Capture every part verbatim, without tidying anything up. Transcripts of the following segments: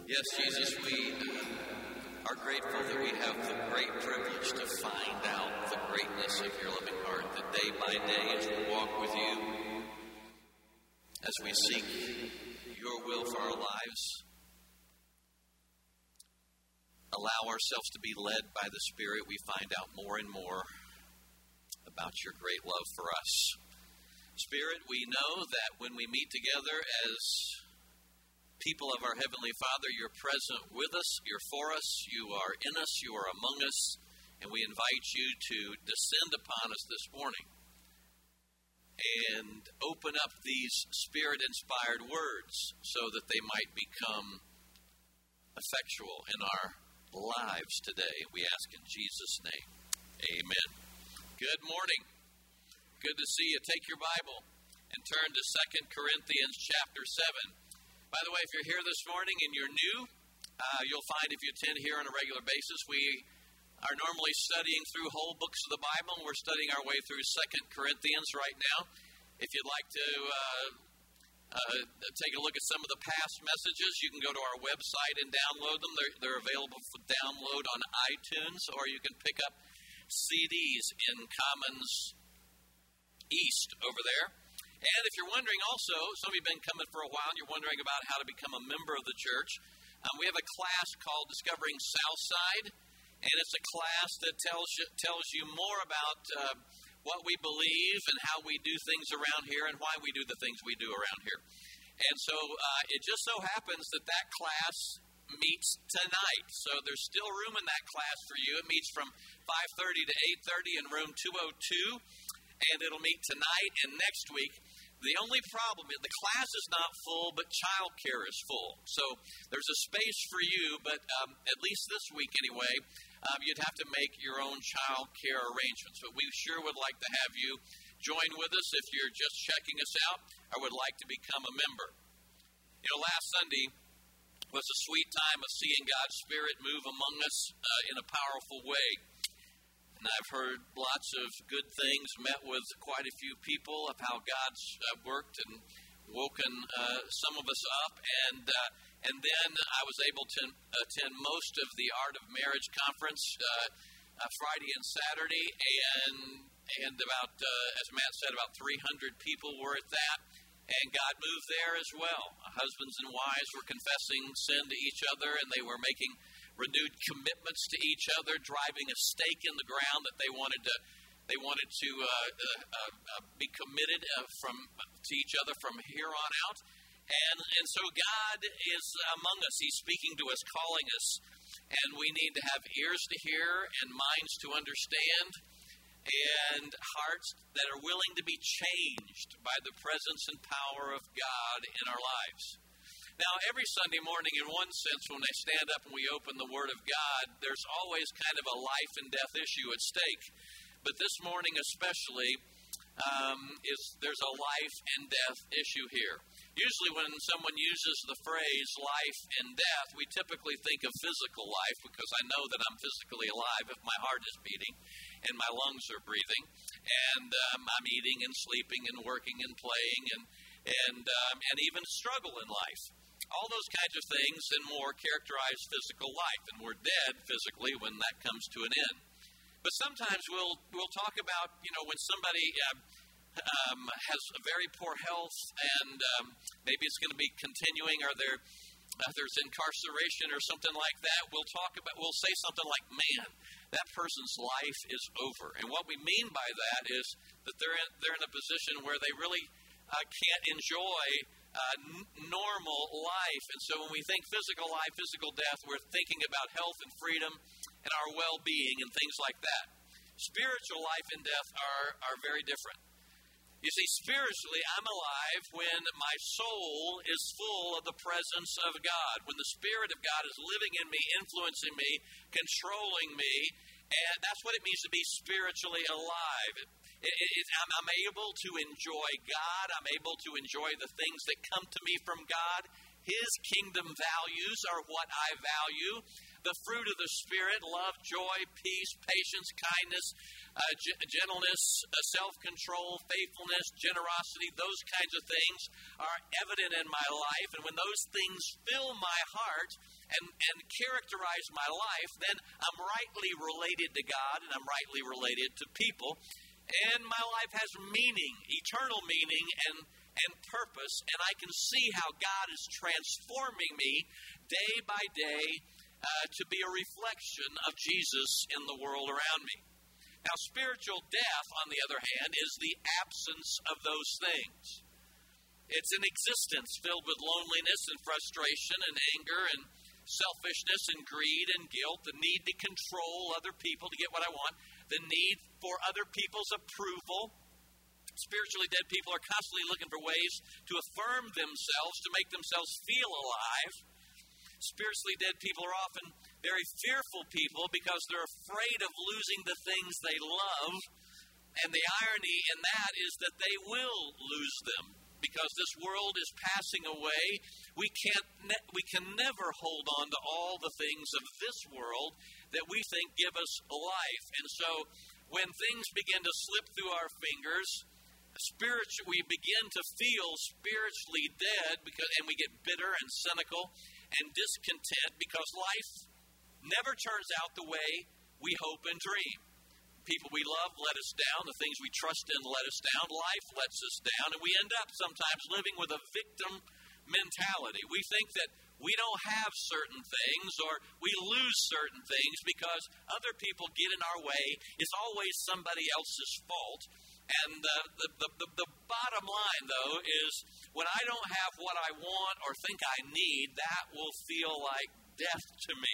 Yes, Jesus, we uh, are grateful that we have the great privilege to find out the greatness of your living heart, that day by day as we walk with you, as we seek your will for our lives, allow ourselves to be led by the Spirit, we find out more and more about your great love for us. Spirit, we know that when we meet together as people of our Heavenly Father, you're present with us, you're for us, you are in us, you are among us, and we invite you to descend upon us this morning and open up these Spirit-inspired words so that they might become effectual in our lives today. We ask in Jesus' name. Amen. Good morning. Good to see you. Take your Bible and turn to Second Corinthians chapter seven. By the way, if you're here this morning and you're new, uh, you'll find if you attend here on a regular basis, we are normally studying through whole books of the Bible, and we're studying our way through Second Corinthians right now. If you'd like to uh, uh, take a look at some of the past messages, you can go to our website and download them. They're, they're available for download on iTunes, or you can pick up C Ds in Commons East over there. And if you're wondering also, some of you have been coming for a while and you're wondering about how to become a member of the church, um, we have a class called Discovering Southside, and it's a class that tells you, tells you more about uh, what we believe and how we do things around here and why we do the things we do around here. And so uh, it just so happens that that class meets tonight. So there's still room in that class for you. It meets from five thirty to eight thirty in room two oh two. And it'll meet tonight and next week. The only problem is the class is not full, but childcare is full. So there's a space for you, but um, at least this week anyway, um, you'd have to make your own childcare arrangements. But we sure would like to have you join with us if you're just checking us out or would like to become a member. You know, last Sunday was a sweet time of seeing God's Spirit move among us uh, in a powerful way. And I've heard lots of good things, met with quite a few people of how God's uh, worked and woken uh, some of us up. And uh, and then I was able to attend most of the Art of Marriage conference uh, uh, Friday and Saturday. And and about, uh, as Matt said, about three hundred people were at that. And God moved there as well. Husbands and wives were confessing sin to each other, and they were making renewed commitments to each other, driving a stake in the ground that they wanted to they wanted to uh, uh, uh, be committed uh, from to each other from here on out. And and so God is among us. He's speaking to us, calling us, and we need to have ears to hear and minds to understand and hearts that are willing to be changed by the presence and power of God in our lives. Now, every Sunday morning, in one sense, when I stand up and we open the Word of God, there's always kind of a life and death issue at stake. But this morning especially, um, is there's a life and death issue here. Usually when someone uses the phrase life and death, we typically think of physical life because I know that I'm physically alive if my heart is beating and my lungs are breathing. And um, I'm eating and sleeping and working and playing and, and, um, and even struggle in life. All those kinds of things and more characterize physical life, and we're dead physically when that comes to an end. But sometimes we'll we'll talk about, you know, when somebody uh, um, has a very poor health, and um, maybe it's going to be continuing, or there uh, there's incarceration or something like that. We'll talk about we'll say something like, "Man, that person's life is over." And what we mean by that is that they're in, they're in a position where they really uh, can't enjoy Uh, n- normal life. And so when we think physical life, physical death, we're thinking about health and freedom and our well-being and things like that. Spiritual life and death are, are very different. You see, spiritually, I'm alive when my soul is full of the presence of God, when the Spirit of God is living in me, influencing me, controlling me, and that's what it means to be spiritually alive. It, it, it, I'm, I'm able to enjoy God. I'm able to enjoy the things that come to me from God. His kingdom values are what I value. the fruit of the Spirit, love, joy, peace, patience, kindness, uh, g- gentleness, uh, self-control, faithfulness, generosity, those kinds of things are evident in my life. And when those things fill my heart and, and characterize my life, then I'm rightly related to God and I'm rightly related to people. And my life has meaning, eternal meaning, and and purpose, and I can see how God is transforming me day by day uh, to be a reflection of Jesus in the world around me. Now, spiritual death, on the other hand, is the absence of those things. It's an existence filled with loneliness and frustration and anger and selfishness and greed and guilt, the need to control other people to get what I want, the need for other people's approval. Spiritually dead people are constantly looking for ways to affirm themselves, to make themselves feel alive. Spiritually dead people are often very fearful people because they're afraid of losing the things they love. And the irony in that is that they will lose them because this world is passing away. We can't, ne- we can never hold on to all the things of this world that we think give us a life. And so when things begin to slip through our fingers, Spiritual, we begin to feel spiritually dead because, and we get bitter and cynical and discontent because life never turns out the way we hope and dream. People we love let us down. The things we trust in let us down. Life lets us down, and we end up sometimes living with a victim mentality. We think that we don't have certain things or we lose certain things because other people get in our way. It's always somebody else's fault. And uh, the, the, the, the bottom line, though, is when I don't have what I want or think I need, that will feel like death to me.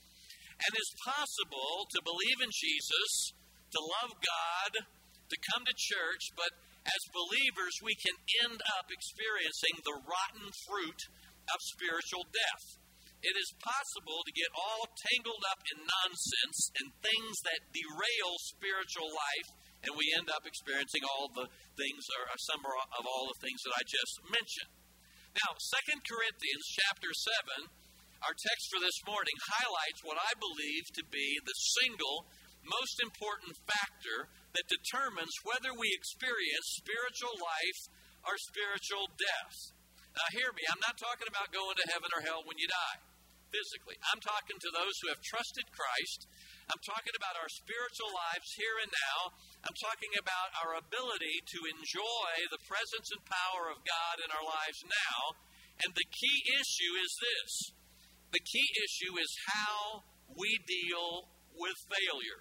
And it's possible to believe in Jesus, to love God, to come to church, but as believers, we can end up experiencing the rotten fruit of spiritual death. It is possible to get all tangled up in nonsense and things that derail spiritual life, and we end up experiencing all the things, or some of all the things that I just mentioned. Now, Second Corinthians chapter seven, our text for this morning, highlights what I believe to be the single most important factor that determines whether we experience spiritual life or spiritual death. Now, hear me. I'm not talking about going to heaven or hell when you die physically. I'm talking to those who have trusted Christ. I'm talking about our spiritual lives here and now. I'm talking about our ability to enjoy the presence and power of God in our lives now. And the key issue is this. The key issue is how we deal with failure.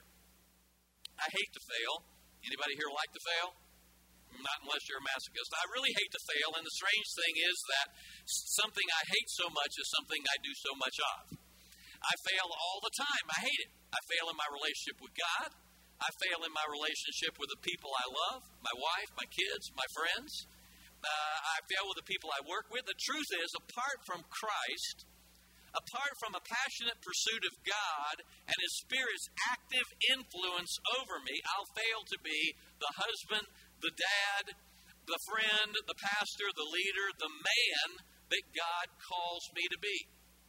I hate to fail. Anybody here like to fail? Not unless you're a masochist. I really hate to fail, and the strange thing is that something I hate so much is something I do so much of. I fail all the time. I hate it. I fail in my relationship with God. I fail in my relationship with the people I love, my wife, my kids, my friends. Uh, I fail with the people I work with. The truth is, apart from Christ, apart from a passionate pursuit of God and His Spirit's active influence over me, I'll fail to be the husband, the dad, the friend, the pastor, the leader, the man that God calls me to be.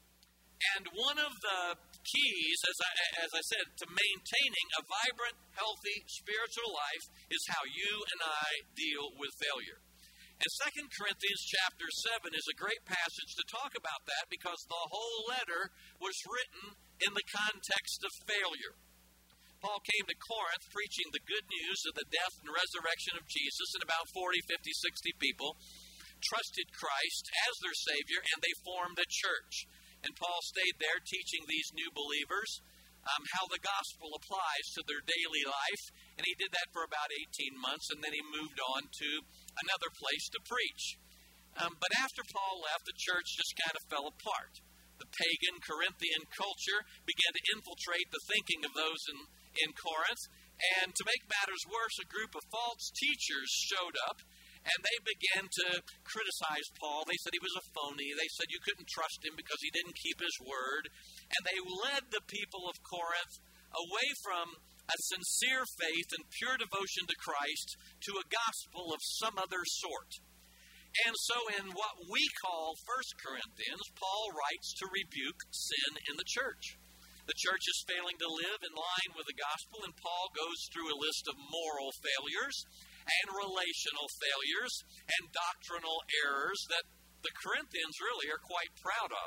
And one of the keys, as I, as I said, to maintaining a vibrant, healthy spiritual life is how you and I deal with failure. And Second Corinthians chapter seven is a great passage to talk about that because the whole letter was written in the context of failure. Paul came to Corinth preaching the good news of the death and resurrection of Jesus, and about forty, fifty, sixty people trusted Christ as their Savior, and they formed a church. And Paul stayed there teaching these new believers um, how the gospel applies to their daily life, and he did that for about eighteen months, and then he moved on to another place to preach. Um, but after Paul left, the church just kind of fell apart. The pagan Corinthian culture began to infiltrate the thinking of those in, in Corinth, and to make matters worse, a group of false teachers showed up, and they began to criticize Paul. They said he was a phony. They said you couldn't trust him because he didn't keep his word. And they led the people of Corinth away from a sincere faith and pure devotion to Christ to a gospel of some other sort. And so in what we call First Corinthians, Paul writes to rebuke sin in the church. The church is failing to live in line with the gospel, and Paul goes through a list of moral failures and relational failures and doctrinal errors that the Corinthians really are quite proud of.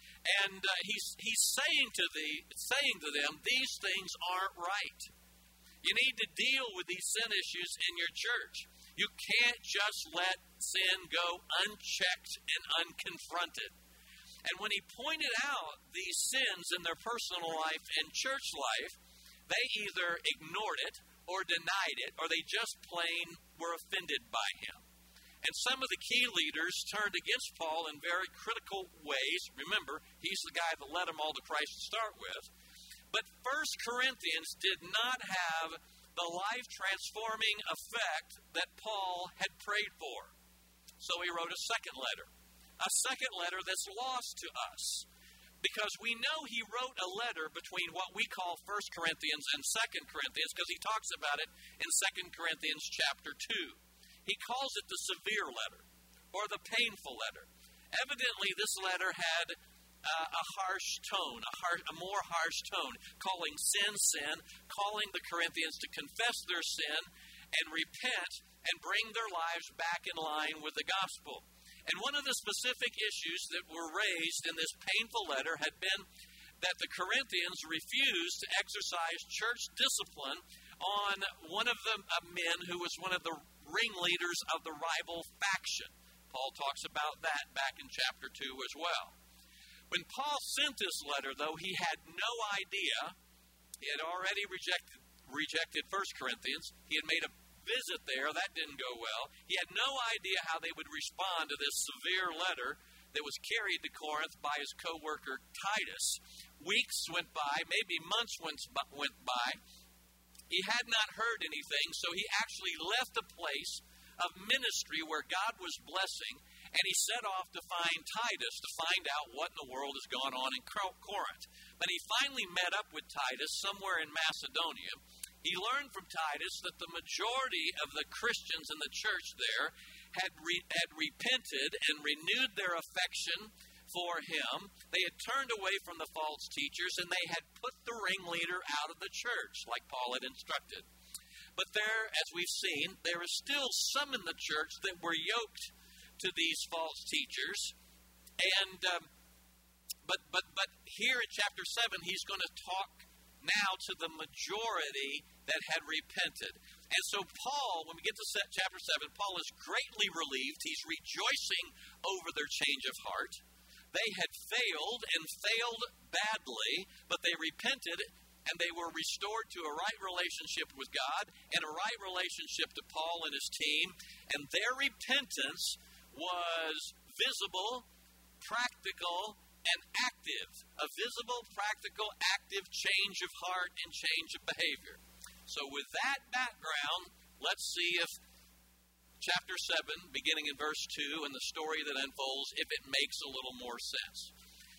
And uh, he's he's saying to the saying to them, these things aren't right. You need to deal with these sin issues in your church. You can't just let sin go unchecked and unconfronted. And when he pointed out these sins in their personal life and church life, they either ignored it or denied it, or they just plain were offended by him. And some of the key leaders turned against Paul in very critical ways. Remember, he's the guy that led them all to Christ to start with. But First Corinthians did not have the life-transforming effect that Paul had prayed for. So he wrote a second letter. A second letter that's lost to us. Because we know he wrote a letter between what we call First Corinthians and Second Corinthians, because he talks about it in Second Corinthians chapter two. He calls it the severe letter, or the painful letter. Evidently, this letter had uh, a harsh tone, a, har- a more harsh tone, calling sin, sin, calling the Corinthians to confess their sin and repent and bring their lives back in line with the gospel. And one of the specific issues that were raised in this painful letter had been that the Corinthians refused to exercise church discipline on one of the uh, men who was one of the ringleaders of the rival faction. Paul talks about that back in chapter two as well. When Paul sent this letter, though, he had no idea. He had already rejected, rejected First Corinthians. He had made a visit there. That didn't go well. He had no idea how they would respond to this severe letter that was carried to Corinth by his co-worker Titus. Weeks went by, maybe months went by. He had not heard anything, so he actually left a place of ministry where God was blessing, and he set off to find Titus to find out what in the world has gone on in Corinth. But he finally met up with Titus somewhere in Macedonia. He learned from Titus that the majority of the Christians in the church there had re- had repented and renewed their affection for him. They had turned away from the false teachers, and they had put the ringleader out of the church, like Paul had instructed. But there, as we've seen, there is still some in the church that were yoked to these false teachers. And um, but but but here in chapter seven, he's going to talk now to the majority that had repented. And so Paul, when we get to chapter seven, Paul is greatly relieved. He's rejoicing over their change of heart. They had failed and failed badly, but they repented and they were restored to a right relationship with God and a right relationship to Paul and his team. And their repentance was visible, practical, and active. A visible, practical, active change of heart and change of behavior. So with that background, let's see if chapter seven, beginning in verse two, and the story that unfolds, if it makes a little more sense.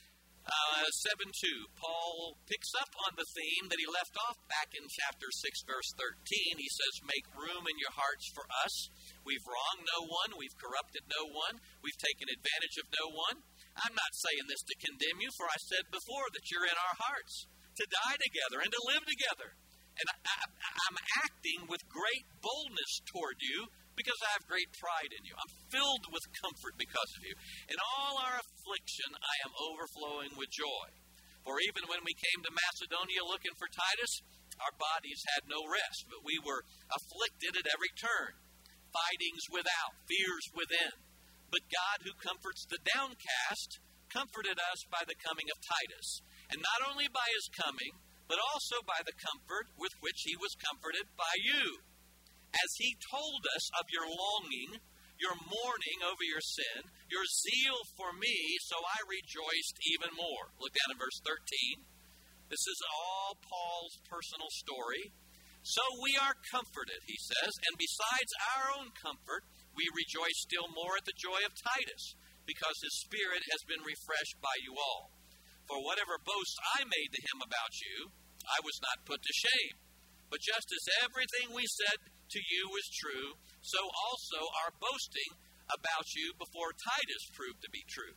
Uh, seven two, Paul picks up on the theme that he left off back in chapter six, verse thirteen. He says, make room in your hearts for us. We've wronged no one. We've corrupted no one. We've taken advantage of no one. I'm not saying this to condemn you, for I said before that you're in our hearts, to die together and to live together. And I, I, I'm acting with great boldness toward you because I have great pride in you. I'm filled with comfort because of you. In all our affliction, I am overflowing with joy. For even when we came to Macedonia looking for Titus, our bodies had no rest, but we were afflicted at every turn. Fightings without, fears within. But God, who comforts the downcast, comforted us by the coming of Titus. And not only by his coming, but also by the comfort with which he was comforted by you. As he told us of your longing, your mourning over your sin, your zeal for me, so I rejoiced even more. Look down in verse thirteen. This is all Paul's personal story. So we are comforted, he says, and besides our own comfort, we rejoice still more at the joy of Titus, because his spirit has been refreshed by you all. For whatever boast I made to him about you, I was not put to shame. But just as everything we said to you was true, so also our boasting about you before Titus proved to be true.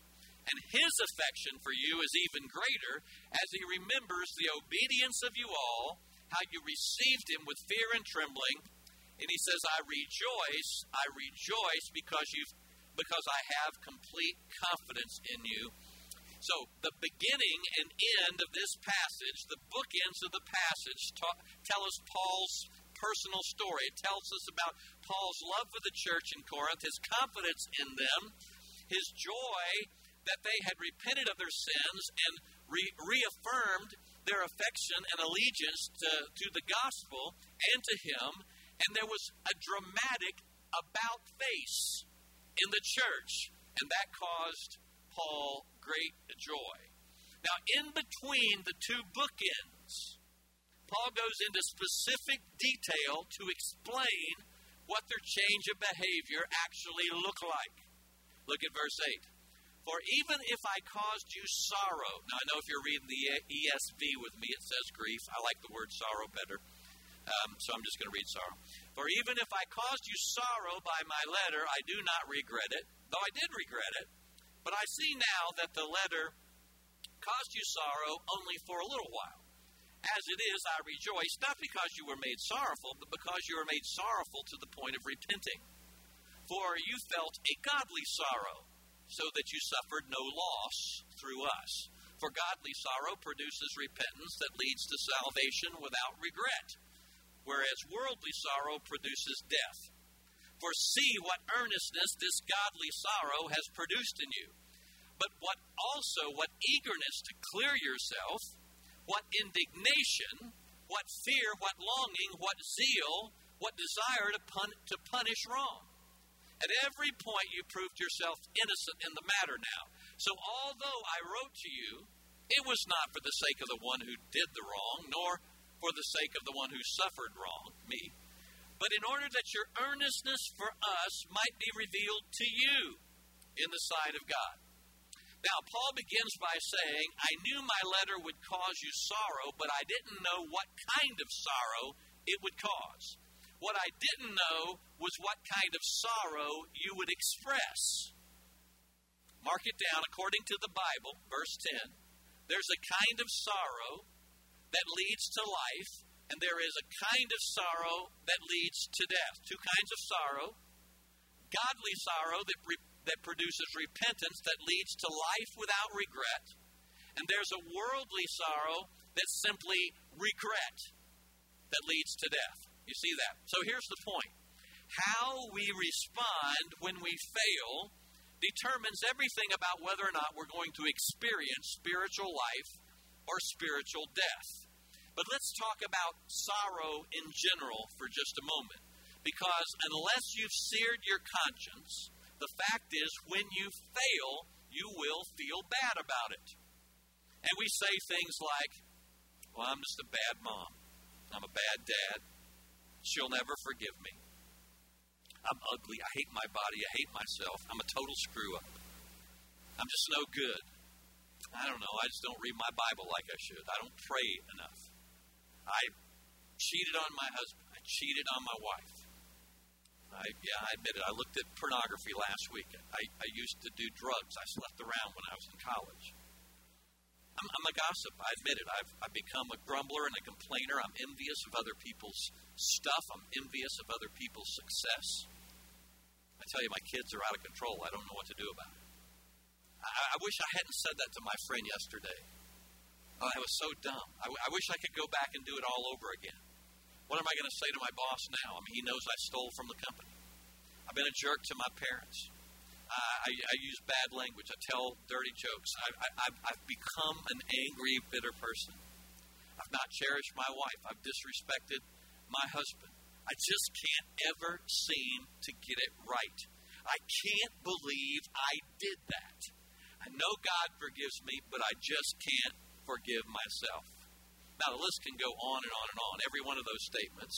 And his affection for you is even greater as he remembers the obedience of you all, how you received him with fear and trembling. And he says, I rejoice, I rejoice because you've because I have complete confidence in you. So the beginning and end of this passage, the bookends of the passage, ta- tell us Paul's personal story. It tells us about Paul's love for the church in Corinth, his confidence in them, his joy that they had repented of their sins and re- reaffirmed their affection and allegiance to, to the gospel and to him. And there was a dramatic about-face in the church, and that caused Paul great joy. Now, in between the two bookends, Paul goes into specific detail to explain what their change of behavior actually looked like. Look at verse eight. For even if I caused you sorrow, now I know if you're reading the E S V with me, it says grief. I like the word sorrow better. Um, so I'm just going to read sorrow. For even if I caused you sorrow by my letter, I do not regret it, though I did regret it. But I see now that the letter caused you sorrow only for a little while. As it is, I rejoice, not because you were made sorrowful, but because you were made sorrowful to the point of repenting. For you felt a godly sorrow, so that you suffered no loss through us. For godly sorrow produces repentance that leads to salvation without regret, whereas worldly sorrow produces death. For see what earnestness this godly sorrow has produced in you. But what also, what eagerness to clear yourself, what indignation, what fear, what longing, what zeal, what desire to, pun- to punish wrong. At every point you proved yourself innocent in the matter now. So although I wrote to you, it was not for the sake of the one who did the wrong, nor for the sake of the one who suffered wrong, me, but in order that your earnestness for us might be revealed to you in the sight of God. Now, Paul begins by saying, I knew my letter would cause you sorrow, but I didn't know what kind of sorrow it would cause. What I didn't know was what kind of sorrow you would express. Mark it down according to the Bible, verse ten. There's a kind of sorrow that leads to life, and there is a kind of sorrow that leads to death. Two kinds of sorrow. Godly sorrow that re- that produces repentance that leads to life without regret. And there's a worldly sorrow that's simply regret that leads to death. You see that? So here's the point. How we respond when we fail determines everything about whether or not we're going to experience spiritual life or spiritual death. But let's talk about sorrow in general for just a moment. Because unless you've seared your conscience, the fact is when you fail, you will feel bad about it. And we say things like, well, I'm just a bad mom. I'm a bad dad. She'll never forgive me. I'm ugly. I hate my body. I hate myself. I'm a total screw-up. I'm just no good. I don't know. I just don't read my Bible like I should. I don't pray enough. I cheated on my husband. I cheated on my wife. I, yeah, I admit it. I looked at pornography last week. I, I used to do drugs. I slept around when I was in college. I'm, I'm a gossip. I admit it. I've, I've become a grumbler and a complainer. I'm envious of other people's stuff. I'm envious of other people's success. I tell you, my kids are out of control. I don't know what to do about it. I, I wish I hadn't said that to my friend yesterday. Oh, that was so dumb. I, I wish I could go back and do it all over again. What am I going to say to my boss now? I mean, he knows I stole from the company. I've been a jerk to my parents. Uh, I, I use bad language. I tell dirty jokes. I, I, I've, I've become an angry, bitter person. I've not cherished my wife. I've disrespected my husband. I just can't ever seem to get it right. I can't believe I did that. I know God forgives me, but I just can't forgive myself. Now, the list can go on and on and on. Every one of those statements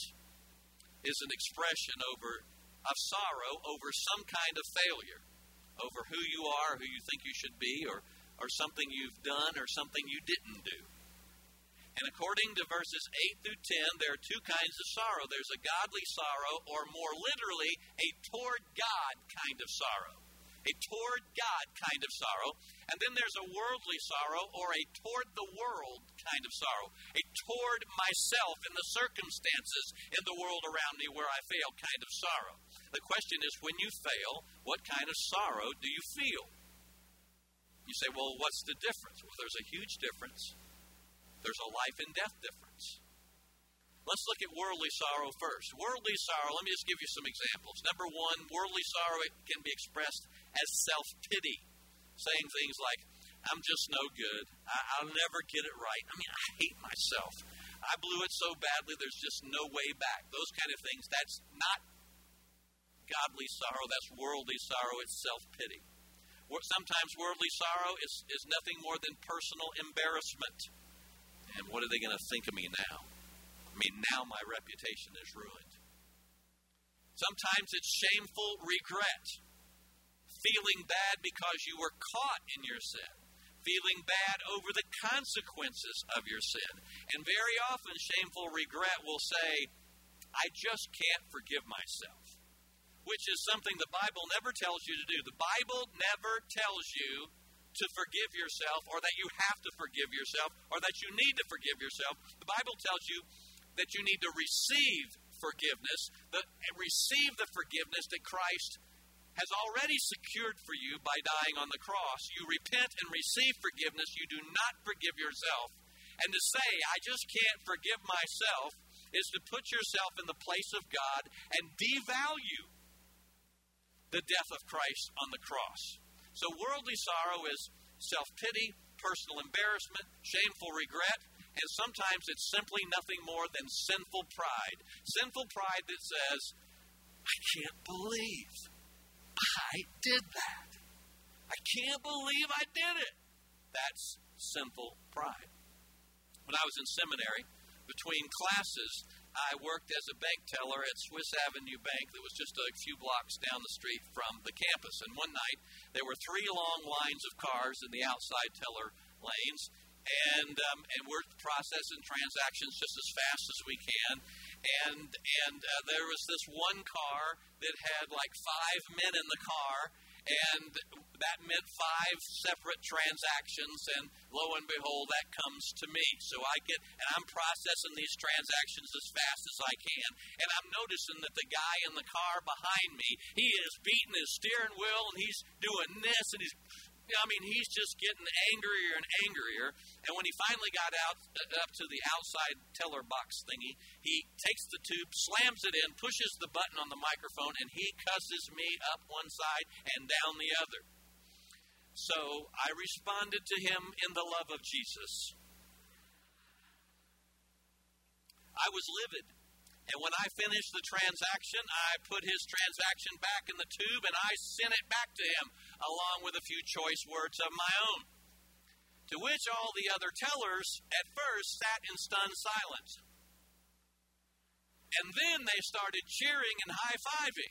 is an expression over of sorrow over some kind of failure, over who you are, who you think you should be, or, or something you've done or something you didn't do. And according to verses eight through ten, there are two kinds of sorrow. There's a godly sorrow, or more literally, a toward God kind of sorrow. a toward God kind of sorrow. And then there's a worldly sorrow, or a toward the world kind of sorrow. A toward myself and the circumstances in the world around me where I fail kind of sorrow. The question is, when you fail, what kind of sorrow do you feel? You say, well, what's the difference? Well, there's a huge difference. There's a life and death difference. Let's look at worldly sorrow first. Worldly sorrow, let me just give you some examples. Number one, worldly sorrow can be expressed as self-pity, saying things like, I'm just no good. I, I'll never get it right. I mean, I hate myself. I blew it so badly, there's just no way back. Those kind of things, that's not godly sorrow. That's worldly sorrow. It's self-pity. Sometimes worldly sorrow is, is nothing more than personal embarrassment. And what are they going to think of me now? I mean, now my reputation is ruined. Sometimes it's shameful regret. Feeling bad because you were caught in your sin. Feeling bad over the consequences of your sin. And very often, shameful regret will say, I just can't forgive myself. Which is something the Bible never tells you to do. The Bible never tells you to forgive yourself, or that you have to forgive yourself, or that you need to forgive yourself. The Bible tells you that you need to receive forgiveness, the, receive the forgiveness that Christ has already secured for you by dying on the cross. You repent and receive forgiveness. You do not forgive yourself. And to say, I just can't forgive myself, is to put yourself in the place of God and devalue the death of Christ on the cross. So worldly sorrow is self-pity, personal embarrassment, shameful regret, and sometimes it's simply nothing more than sinful pride. Sinful pride that says, I can't believe I did that. I can't believe I did it. That's sinful pride. When I was in seminary, between classes, I worked as a bank teller at Swiss Avenue Bank that was just a few blocks down the street from the campus. And one night, there were three long lines of cars in the outside teller lanes, and um, and we're processing transactions just as fast as we can. And and uh, there was this one car that had like five men in the car, and that meant five separate transactions, and lo and behold, that comes to me. So I get, and I'm processing these transactions as fast as I can, and I'm noticing that the guy in the car behind me, he is beating his steering wheel, and he's doing this, and he's, I mean, he's just getting angrier and angrier. And when he finally got out uh, up to the outside teller box thingy, he takes the tube, slams it in, pushes the button on the microphone, and he cusses me up one side and down the other. So I responded to him in the love of Jesus. I was livid. And when I finished the transaction, I put his transaction back in the tube and I sent it back to him, along with a few choice words of my own. To which all the other tellers at first sat in stunned silence. And then they started cheering and high-fiving.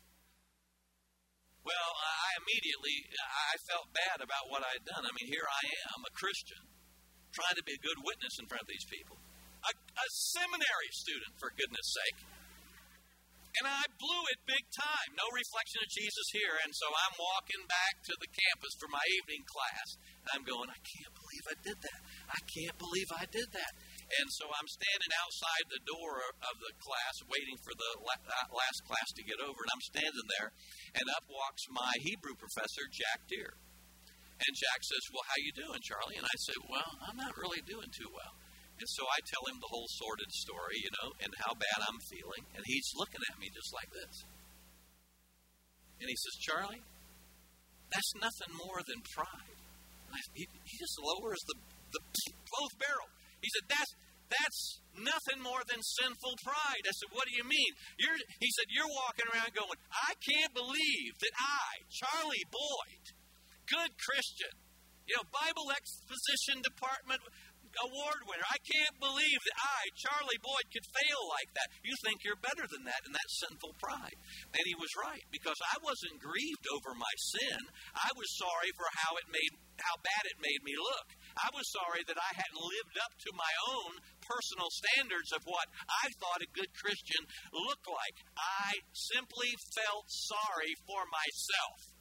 Well, I immediately, I felt bad about what I had done. I mean, here I am, a Christian, trying to be a good witness in front of these people. A, a seminary student, for goodness sake. And I blew it big time. No reflection of Jesus here. And so I'm walking back to the campus for my evening class. And I'm going, I can't believe I did that. I can't believe I did that. And so I'm standing outside the door of the class waiting for the last class to get over. And I'm standing there. And up walks my Hebrew professor, Jack Deere. And Jack says, well, how you doing, Charlie? And I say, well, I'm not really doing too well. And so I tell him the whole sordid story, you know, and how bad I'm feeling. And he's looking at me just like this. And he says, Charlie, that's nothing more than pride. And I, he, he just lowers the, the both barrel. He said, that's that's nothing more than sinful pride. I said, what do you mean? You're, he said, you're walking around going, I can't believe that I, Charlie Boyd, good Christian, you know, Bible exposition department award winner. I can't believe that I, Charlie Boyd, could fail like that. You think you're better than that, and that's sinful pride. And he was right, because I wasn't grieved over my sin. I was sorry for how it made, how bad it made me look. I was sorry that I hadn't lived up to my own personal standards of what I thought a good Christian looked like. I simply felt sorry for myself.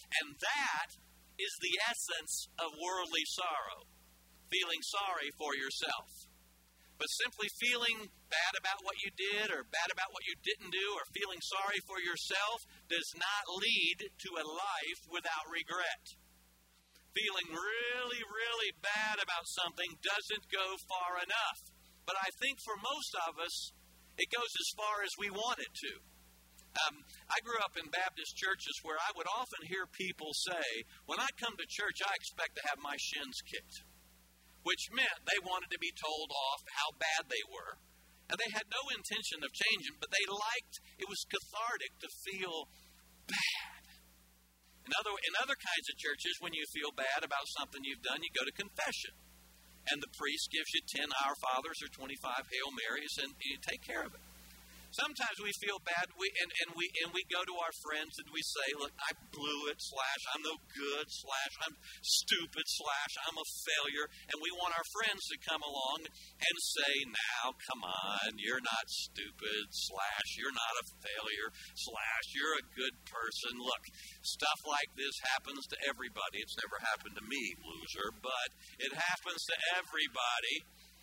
And that is the essence of worldly sorrow, feeling sorry for yourself. But simply feeling bad about what you did or bad about what you didn't do or feeling sorry for yourself does not lead to a life without regret. Feeling really, really bad about something doesn't go far enough. But I think for most of us, it goes as far as we want it to. Um, I grew up in Baptist churches where I would often hear people say, when I come to church, I expect to have my shins kicked. Which meant they wanted to be told off how bad they were. And they had no intention of changing, but they liked, it was cathartic to feel bad. In other, in other kinds of churches, when you feel bad about something you've done, you go to confession. And the priest gives you ten Our Fathers or twenty-five Hail Marys, and you take care of it. Sometimes we feel bad, we, and, and we and we go to our friends and we say, look, I blew it, slash, I'm no good, slash, I'm stupid, slash, I'm a failure. And we want our friends to come along and say, now, come on, you're not stupid, slash, you're not a failure, slash, you're a good person. Look, stuff like this happens to everybody. It's never happened to me, loser, but it happens to everybody.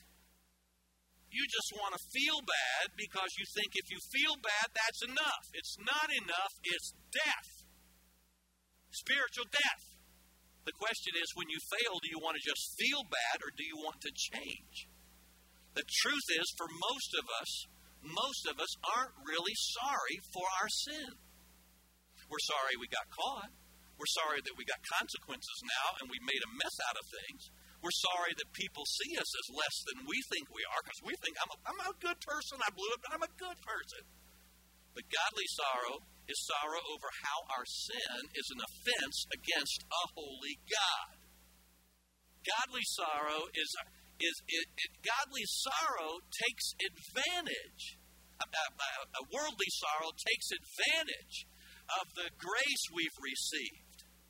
You just want to feel bad because you think if you feel bad, that's enough. It's not enough. It's death. Spiritual death. The question is, when you fail, do you want to just feel bad or do you want to change? The truth is, for most of us, most of us aren't really sorry for our sin. We're sorry we got caught. We're sorry that we got consequences now and we made a mess out of things. We're sorry that people see us as less than we think we are because we think, I'm a, I'm a good person, I blew it, but I'm a good person. But godly sorrow is sorrow over how our sin is an offense against a holy God. Godly sorrow is, is it, it, godly sorrow takes advantage. A, a, a worldly sorrow takes advantage of the grace we've received.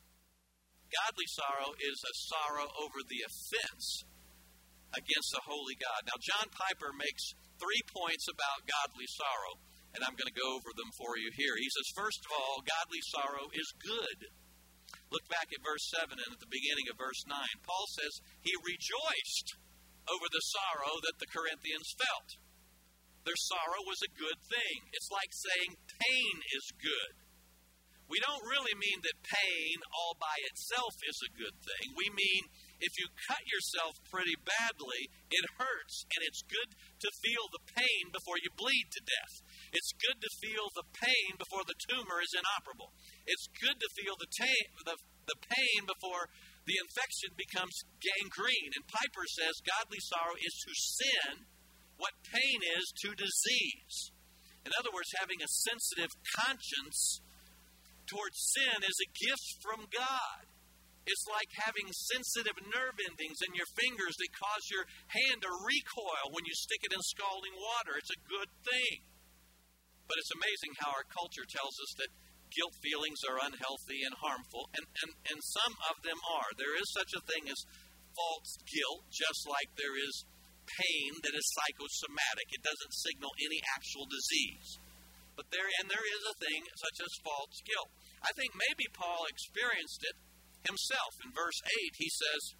Godly sorrow is a sorrow over the offense against the holy God. Now, John Piper makes three points about godly sorrow, and I'm going to go over them for you here. He says, first of all, godly sorrow is good. Look back at verse seven and at the beginning of verse nine. Paul says he rejoiced over the sorrow that the Corinthians felt. Their sorrow was a good thing. It's like saying pain is good. We don't really mean that pain all by itself is a good thing. We mean if you cut yourself pretty badly, it hurts, and it's good to feel the pain before you bleed to death. It's good to feel the pain before the tumor is inoperable. It's good to feel the, ta- the, the pain before the infection becomes gangrene. And Piper says godly sorrow is to sin what pain is to disease. In other words, having a sensitive conscience towards sin is a gift from God. It's like having sensitive nerve endings in your fingers that cause your hand to recoil when you stick it in scalding water. It's a good thing. But it's amazing how our culture tells us that guilt feelings are unhealthy and harmful, and, and, and some of them are. There is such a thing as false guilt, just like there is pain that is psychosomatic. It doesn't signal any actual disease. But there, and there is a thing such as false guilt. I think maybe Paul experienced it himself. In verse eight, he says,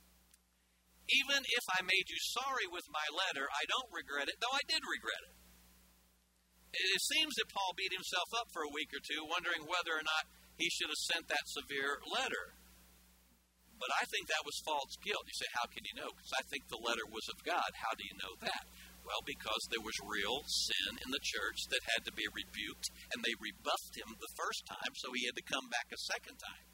even if I made you sorry with my letter, I don't regret it, though I did regret it. It seems that Paul beat himself up for a week or two, wondering whether or not he should have sent that severe letter. But I think that was false guilt. You say, how can you know? Because I think the letter was of God. How do you know that? Well, because there was real sin in the church that had to be rebuked, and they rebuffed him the first time, so he had to come back a second time.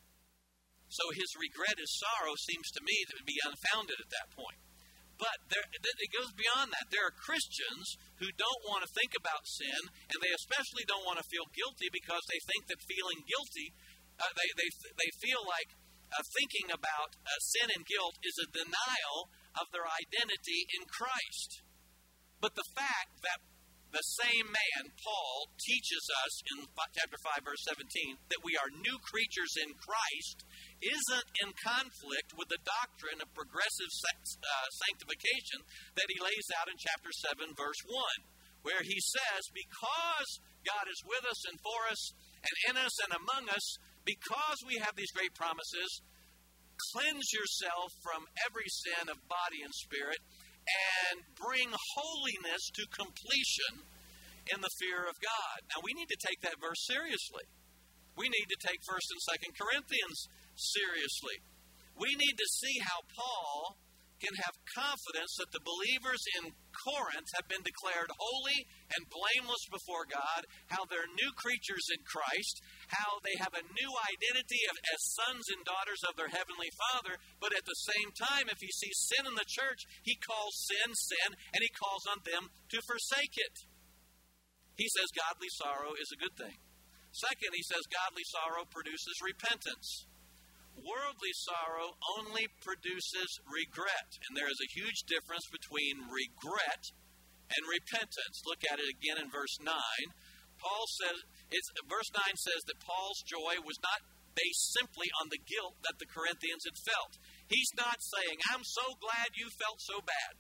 So his regret, his sorrow, seems to me to be unfounded at that point. But there, it goes beyond that. There are Christians who don't want to think about sin, and they especially don't want to feel guilty because they think that feeling guilty, uh, they, they, they feel like uh, thinking about uh, sin and guilt is a denial of their identity in Christ. But the fact that the same man, Paul, teaches us in chapter five, verse seventeen, that we are new creatures in Christ, isn't in conflict with the doctrine of progressive uh, sanctification that he lays out in chapter seven, verse one, where he says, because God is with us and for us and in us and among us, Because we have these great promises, cleanse yourself from every sin of body and spirit and bring holiness to completion in the fear of God. Now, we need to take that verse seriously. We need to take First and Second Corinthians seriously. We need to see how Paul can have confidence that the believers in Corinth have been declared holy and blameless before God, how they're new creatures in Christ, how they have a new identity of, as sons and daughters of their heavenly Father, but at the same time, if he sees sin in the church, he calls sin, sin, and he calls on them to forsake it. He says godly sorrow is a good thing. Second, he says godly sorrow produces repentance. Worldly sorrow only produces regret. And there is a huge difference between regret and repentance. Look at it again in verse nine. Paul says, it's, verse nine says that Paul's joy was not based simply on the guilt that the Corinthians had felt. He's not saying, I'm so glad you felt so bad.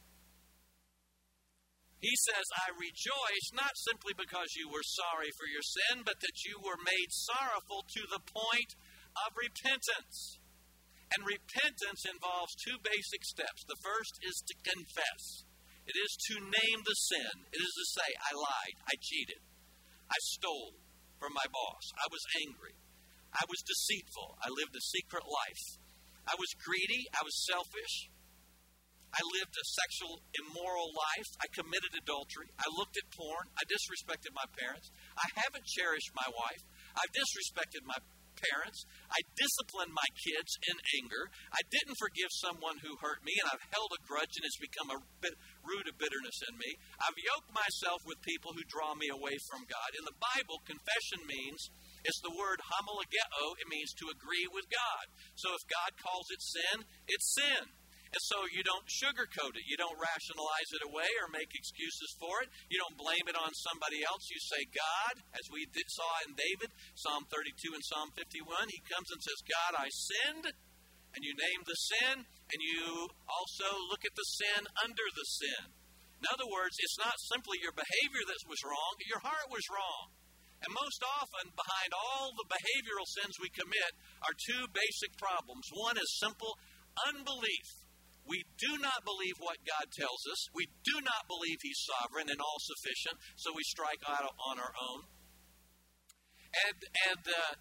He says, I rejoice not simply because you were sorry for your sin, but that you were made sorrowful to the point of repentance. And repentance involves two basic steps. The first is to confess. It is to name the sin. It is to say, I lied, I cheated, I stole from my boss, I was angry, I was deceitful, I lived a secret life, I was greedy, I was selfish, I lived a sexual immoral life, I committed adultery, I looked at porn, I disrespected my parents, I haven't cherished my wife, I've disrespected my parents, I disciplined my kids in anger, I didn't forgive someone who hurt me, and I've held a grudge and it's become a bit, root of bitterness in me. I've yoked myself with people who draw me away from God. In the Bible, confession means, it's the word homologeo, it means to agree with God. So if God calls it sin, it's sin. And so you don't sugarcoat it. You don't rationalize it away or make excuses for it. You don't blame it on somebody else. You say, God, as we did, saw in David, Psalm thirty-two and Psalm fifty-one, he comes and says, God, I sinned. And you name the sin, and you also look at the sin under the sin. In other words, it's not simply your behavior that was wrong, your heart was wrong. And most often, behind all the behavioral sins we commit are two basic problems. One is simple unbelief. We do not believe what God tells us. We do not believe he's sovereign and all-sufficient, so we strike out on our own. And, and uh,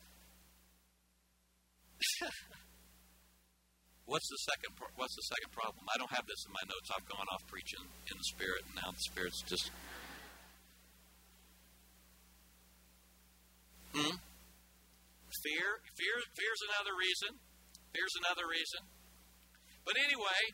what's the second what's the second problem? I don't have this in my notes. I've gone off preaching in the Spirit, and now the Spirit's just... Hmm? Fear. Fear. Fear's another reason. Fear's another reason. But anyway,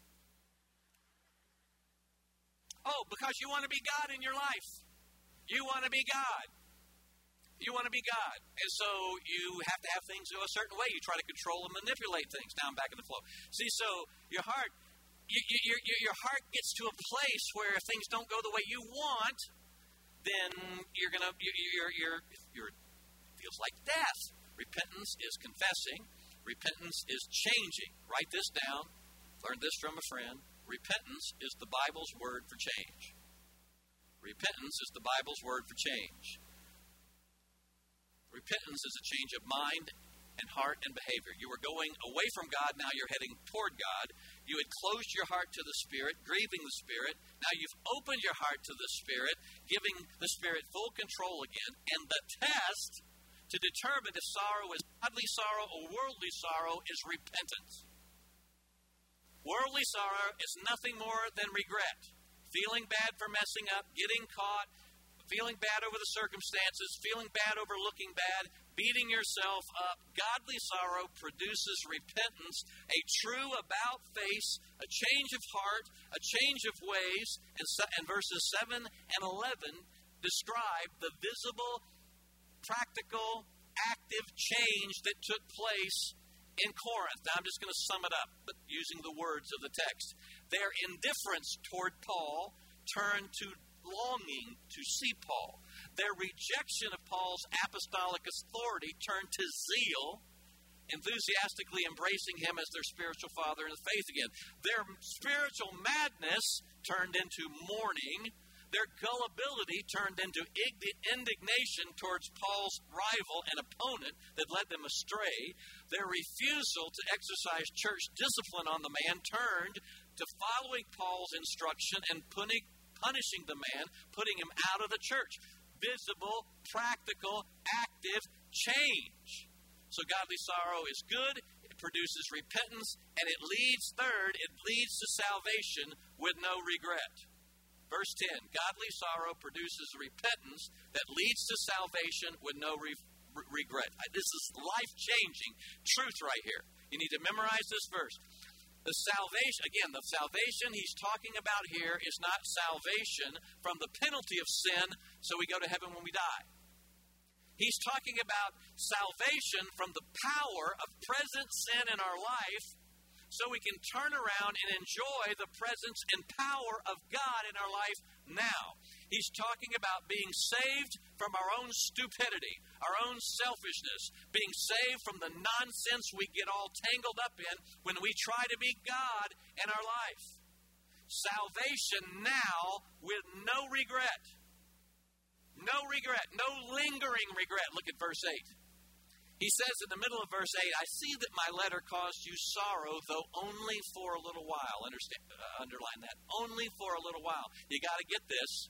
oh, because you want to be God in your life. You want to be God. You want to be God. And so you have to have things go a certain way. You try to control and manipulate things down back in the flow. See, so your heart, you, you, your, your heart gets to a place where if things don't go the way you want, then you're going to, you, you're, you're, you're, it feels like death. Repentance is confessing. Repentance is changing. Write this down. Learned this from a friend. Repentance is the Bible's word for change. Repentance is the Bible's word for change. Repentance is a change of mind and heart and behavior. You were going away from God, now you're heading toward God. You had closed your heart to the Spirit, grieving the Spirit. Now you've opened your heart to the Spirit, giving the Spirit full control again. And the test to determine if sorrow is godly sorrow or worldly sorrow is repentance. Worldly sorrow is nothing more than regret. Feeling bad for messing up, getting caught, feeling bad over the circumstances, feeling bad over looking bad, beating yourself up. Godly sorrow produces repentance, a true about-face, a change of heart, a change of ways. And, and verses seven and eleven describe the visible, practical, active change that took place in Corinth. Now, I'm just going to sum it up, but using the words of the text. Their indifference toward Paul turned to longing to see Paul. Their rejection of Paul's apostolic authority turned to zeal, enthusiastically embracing him as their spiritual father in the faith again. Their spiritual madness turned into mourning. Their gullibility turned into indignation towards Paul's rival and opponent that led them astray. Their refusal to exercise church discipline on the man turned to following Paul's instruction and punishing the man, putting him out of the church. Visible, practical, active change. So godly sorrow is good, it produces repentance, and it leads, third, it leads to salvation with no regret. Verse ten, godly sorrow produces repentance that leads to salvation with no re- regret. This is life-changing truth right here. You need to memorize this verse. The salvation, again, the salvation he's talking about here is not salvation from the penalty of sin, so we go to heaven when we die. He's talking about salvation from the power of present sin in our life, so we can turn around and enjoy the presence and power of God in our life now. He's talking about being saved from our own stupidity, our own selfishness, being saved from the nonsense we get all tangled up in when we try to be God in our life. Salvation now with no regret. No regret, no lingering regret. Look at verse eight. He says in the middle of verse eight, I see that my letter caused you sorrow, though only for a little while. Understand, uh, underline that. Only for a little while. You got to get this.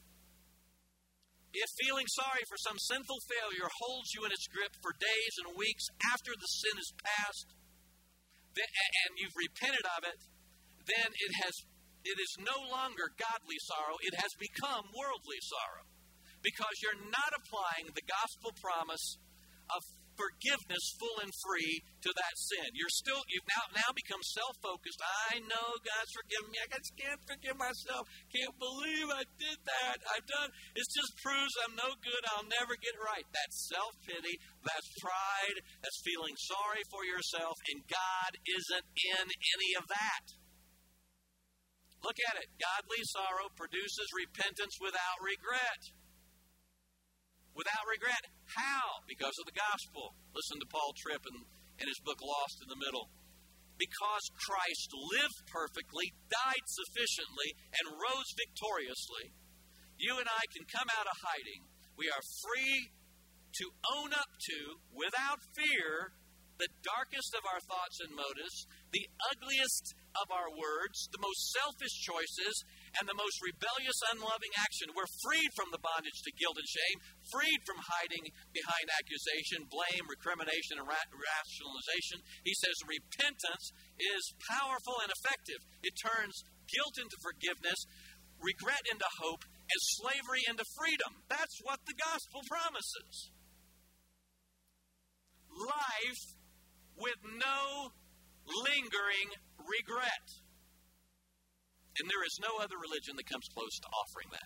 If feeling sorry for some sinful failure holds you in its grip for days and weeks after the sin is past, then, and you've repented of it, then it has it is no longer godly sorrow. It has become worldly sorrow. Because you're not applying the gospel promise of forgiveness full and free to that sin. You're still, you've now, now become self-focused. I know God's forgiven me. I just can't forgive myself. Can't believe I did that. I've done, it just proves I'm no good. I'll never get right. That's self-pity. That's pride. That's feeling sorry for yourself. And God isn't in any of that. Look at it. Godly sorrow produces repentance without regret. Without regret. How? Because of the gospel. Listen to Paul Tripp in, in his book Lost in the Middle. Because Christ lived perfectly, died sufficiently, and rose victoriously, you and I can come out of hiding. We are free to own up to, without fear, the darkest of our thoughts and motives, the ugliest of our words, the most selfish choices, and the most rebellious, unloving action. We're freed from the bondage to guilt and shame, freed from hiding behind accusation, blame, recrimination, and ra- rationalization. He says repentance is powerful and effective. It turns guilt into forgiveness, regret into hope, and slavery into freedom. That's what the gospel promises. Life with no lingering regret. And there is no other religion that comes close to offering that.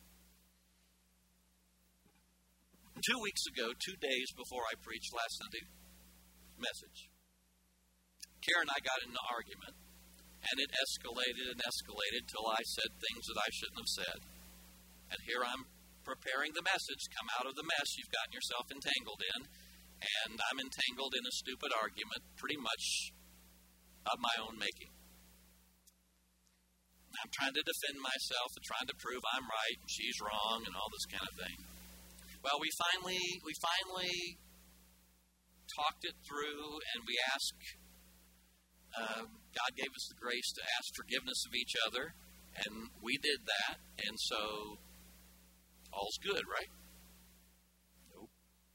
Two weeks ago, two days before I preached last Sunday message, Karen and I got in an argument, and it escalated and escalated till I said things that I shouldn't have said. And here I'm preparing the message, come out of the mess you've gotten yourself entangled in, and I'm entangled in a stupid argument, pretty much of my own making. I'm trying to defend myself and trying to prove I'm right and she's wrong and all this kind of thing. Well, we finally we finally talked it through, and we asked, uh, God gave us the grace to ask forgiveness of each other, and we did that, and so all's good, right? Nope.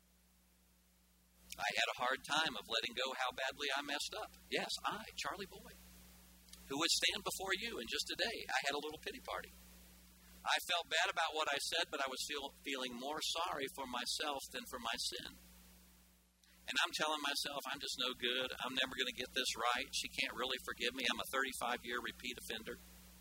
I had a hard time of letting go how badly I messed up. Yes, I, Charlie Boyd, who would stand before you in just a day. I had a little pity party. I felt bad about what I said, but I was feel, feeling more sorry for myself than for my sin. And I'm telling myself, I'm just no good. I'm never going to get this right. She can't really forgive me. I'm a thirty-five-year repeat offender.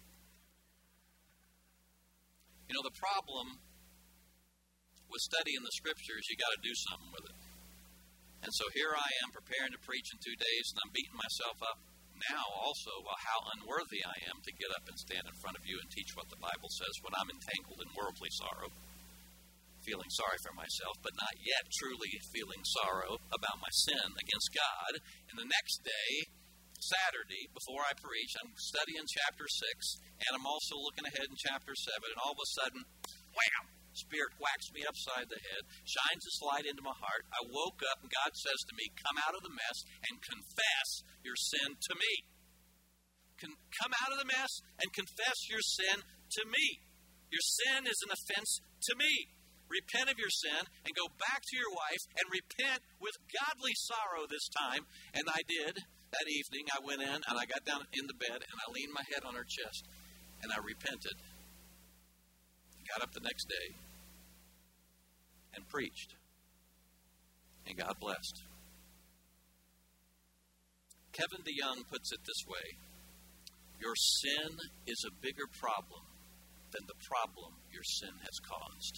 You know, the problem with studying the Scriptures, you got to do something with it. And so here I am preparing to preach in two days, and I'm beating myself up now also about how unworthy I am to get up and stand in front of you and teach what the Bible says when I'm entangled in worldly sorrow, feeling sorry for myself, but not yet truly feeling sorrow about my sin against God. And the next day, Saturday, before I preach, I'm studying chapter six, and I'm also looking ahead in chapter seven, and all of a sudden, wham! Spirit whacks me upside the head, shines this light into my heart. I woke up, and God says to me, come out of the mess and confess your sin to me. Con- come out of the mess and confess your sin to me. Your sin is an offense to me. Repent of your sin and go back to your wife and repent with godly sorrow this time. And I did. That evening I went in and I got down in the bed and I leaned my head on her chest and I repented. Got up the next day and preached. And God blessed. Kevin DeYoung puts it this way. Your sin is a bigger problem than the problem your sin has caused.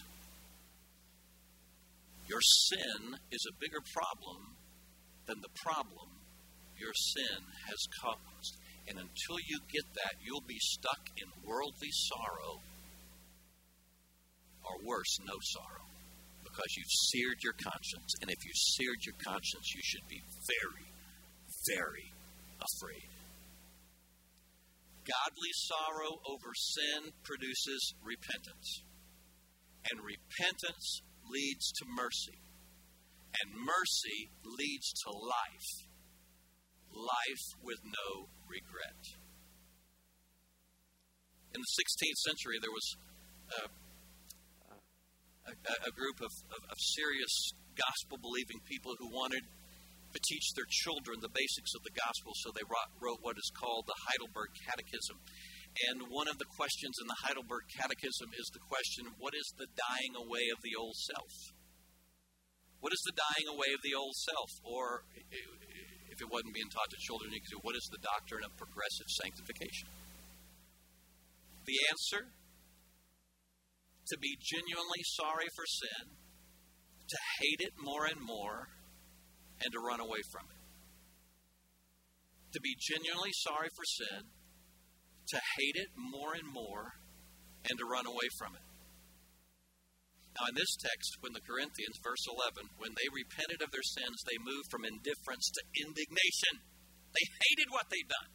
Your sin is a bigger problem than the problem your sin has caused. And until you get that, you'll be stuck in worldly sorrow, or worse, no sorrow, because you've seared your conscience. And if you've seared your conscience, you should be very, very afraid. Godly sorrow over sin produces repentance. And repentance leads to mercy. And mercy leads to life. Life with no regret. In the sixteenth century, there was a, a, a group of, of, of serious gospel-believing people who wanted to teach their children the basics of the gospel, so they wrote, wrote what is called the Heidelberg Catechism. And one of the questions in the Heidelberg Catechism is the question, what is the dying away of the old self? What is the dying away of the old self? Or, if it wasn't being taught to children, you could say, what is the doctrine of progressive sanctification? The answer, to be genuinely sorry for sin, to hate it more and more, and to run away from it. To be genuinely sorry for sin, to hate it more and more, and to run away from it. Now, in this text, when the Corinthians, verse eleven, when they repented of their sins, they moved from indifference to indignation. They hated what they'd done.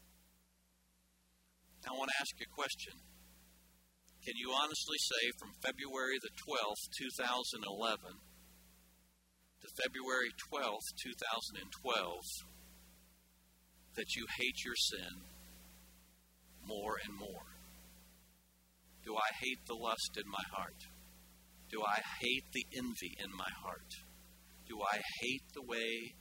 Now, I want to ask you a question. Can you honestly say from February the twelfth, two thousand eleven to February twelfth, two thousand twelve that you hate your sin more and more? Do I hate the lust in my heart? Do I hate the envy in my heart? Do I hate the way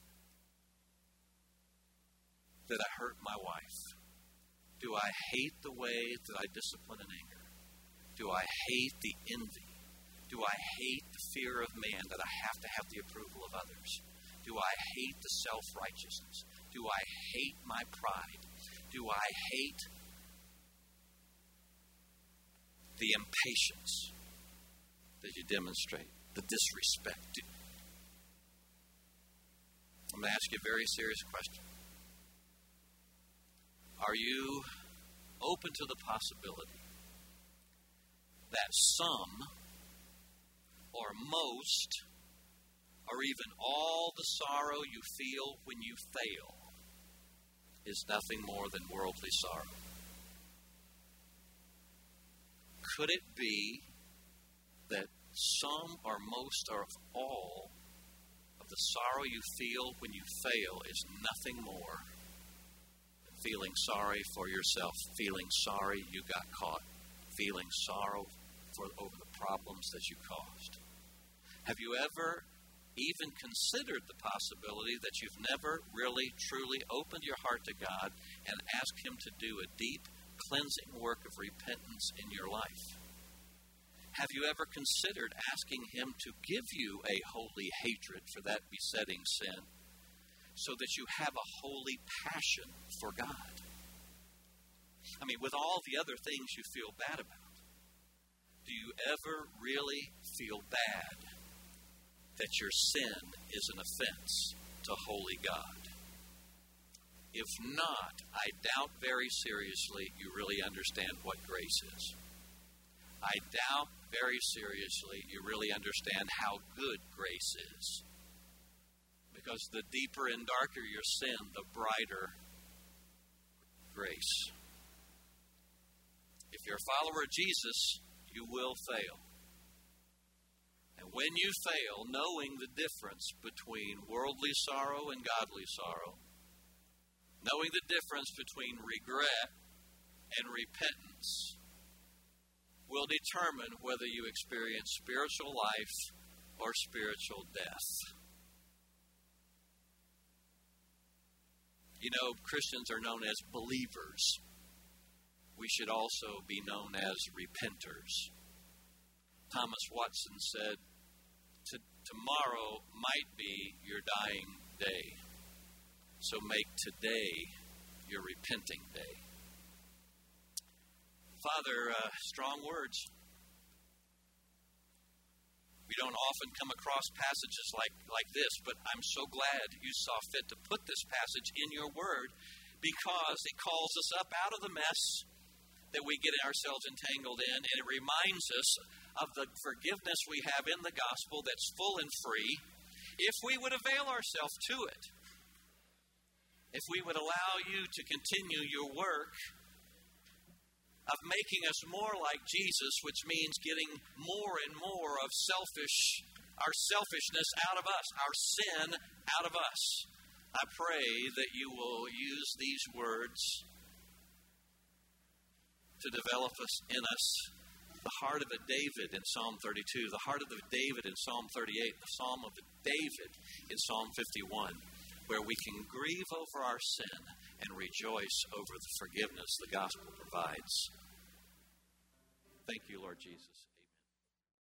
that I hurt my wife? Do I hate the way that I discipline in anger? Do I hate the envy? Do I hate the fear of man that I have to have the approval of others? Do I hate the self-righteousness? Do I hate my pride? Do I hate the impatience that you demonstrate, the disrespect? I'm going to ask you a very serious question. Are you open to the possibility that some, or most, or even all the sorrow you feel when you fail is nothing more than worldly sorrow? Could it be that some or most or all of the sorrow you feel when you fail is nothing more than feeling sorry for yourself, feeling sorry you got caught, feeling sorrow for over the problems that you caused? Have you ever even considered the possibility that you've never really, truly opened your heart to God and asked Him to do a deep, cleansing work of repentance in your life? Have you ever considered asking Him to give you a holy hatred for that besetting sin so that you have a holy passion for God? I mean, with all the other things you feel bad about, do you ever really feel bad that your sin is an offense to holy God? If not, I doubt very seriously you really understand what grace is. I doubt very seriously you really understand how good grace is. Because the deeper and darker your sin, the brighter grace. If you're a follower of Jesus, you will fail. And when you fail, knowing the difference between worldly sorrow and godly sorrow, knowing the difference between regret and repentance, will determine whether you experience spiritual life or spiritual death. You know, Christians are known as believers. We should also be known as repenters. Thomas Watson said, tomorrow might be your dying day. So make today your repenting day. Father, uh, strong words. We don't often come across passages like, like this, but I'm so glad you saw fit to put this passage in your word, because it calls us up out of the mess that we get ourselves entangled in, and it reminds us of the forgiveness we have in the gospel that's full and free, if we would avail ourselves to it. If we would allow you to continue your work of making us more like Jesus, which means getting more and more of selfish, our selfishness out of us, our sin out of us. I pray that you will use these words to develop us in us the heart of a David in Psalm thirty-two, the heart of a David in Psalm thirty-eight, the Psalm of a David in Psalm fifty-one, where we can grieve over our sin and rejoice over the forgiveness the gospel provides. Thank you, Lord Jesus.